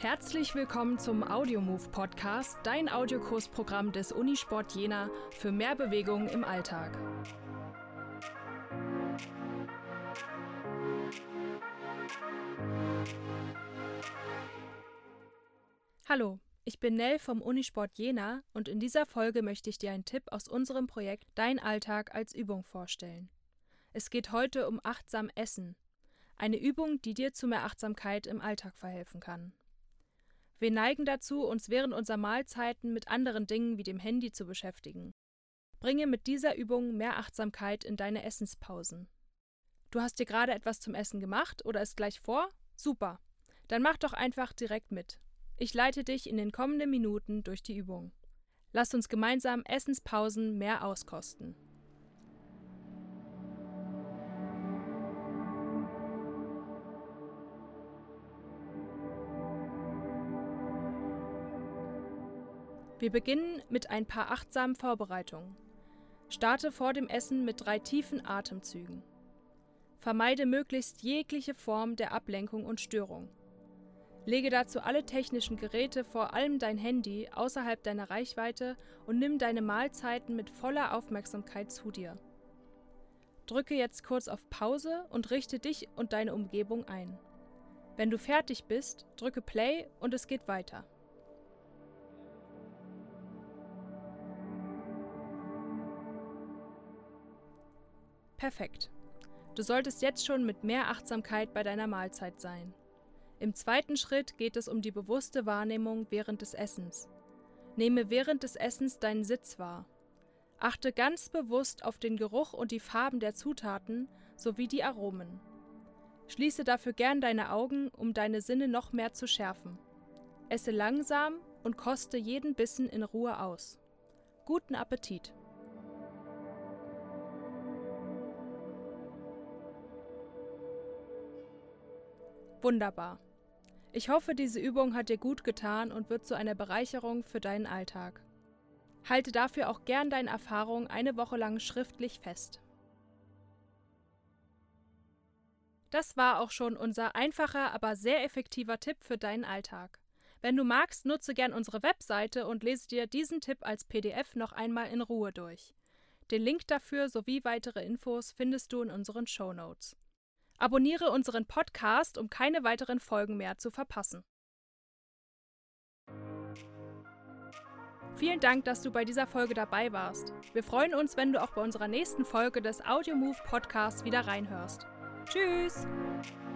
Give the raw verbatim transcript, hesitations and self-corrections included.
Herzlich willkommen zum Audiomove Podcast, dein Audiokursprogramm des Unisport Jena für mehr Bewegung im Alltag. Hallo, ich bin Nell vom Unisport Jena und in dieser Folge möchte ich dir einen Tipp aus unserem Projekt Dein Alltag als Übung vorstellen. Es geht heute um achtsam Essen, eine Übung, die dir zu mehr Achtsamkeit im Alltag verhelfen kann. Wir neigen dazu, uns während unserer Mahlzeiten mit anderen Dingen wie dem Handy zu beschäftigen. Bringe mit dieser Übung mehr Achtsamkeit in deine Essenspausen. Du hast dir gerade etwas zum Essen gemacht oder ist gleich vor? Super! Dann mach doch einfach direkt mit. Ich leite dich in den kommenden Minuten durch die Übung. Lass uns gemeinsam Essenspausen mehr auskosten. Wir beginnen mit ein paar achtsamen Vorbereitungen. Starte vor dem Essen mit drei tiefen Atemzügen. Vermeide möglichst jegliche Form der Ablenkung und Störung. Lege dazu alle technischen Geräte, vor allem dein Handy, außerhalb deiner Reichweite und nimm deine Mahlzeiten mit voller Aufmerksamkeit zu dir. Drücke jetzt kurz auf Pause und richte dich und deine Umgebung ein. Wenn du fertig bist, drücke Play und es geht weiter. Perfekt. Du solltest jetzt schon mit mehr Achtsamkeit bei deiner Mahlzeit sein. Im zweiten Schritt geht es um die bewusste Wahrnehmung während des Essens. Nehme während des Essens deinen Sitz wahr. Achte ganz bewusst auf den Geruch und die Farben der Zutaten sowie die Aromen. Schließe dafür gern deine Augen, um deine Sinne noch mehr zu schärfen. Esse langsam und koste jeden Bissen in Ruhe aus. Guten Appetit! Wunderbar. Ich hoffe, diese Übung hat dir gut getan und wird zu einer Bereicherung für deinen Alltag. Halte dafür auch gern deine Erfahrungen eine Woche lang schriftlich fest. Das war auch schon unser einfacher, aber sehr effektiver Tipp für deinen Alltag. Wenn du magst, nutze gern unsere Webseite und lese dir diesen Tipp als P D F noch einmal in Ruhe durch. Den Link dafür sowie weitere Infos findest du in unseren Shownotes. Abonniere unseren Podcast, um keine weiteren Folgen mehr zu verpassen. Vielen Dank, dass du bei dieser Folge dabei warst. Wir freuen uns, wenn du auch bei unserer nächsten Folge des Audiomove Podcasts wieder reinhörst. Tschüss!